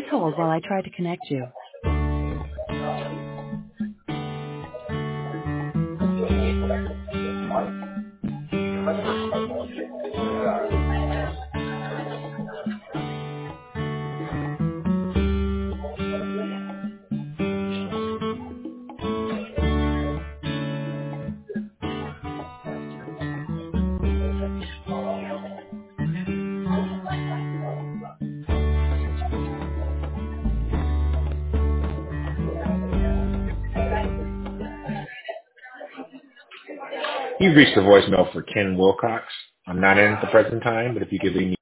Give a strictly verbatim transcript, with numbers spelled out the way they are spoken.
hold while I try to connect you. You've reached the voicemail for Ken Wilcox. I'm not in at the present time, but if you could leave me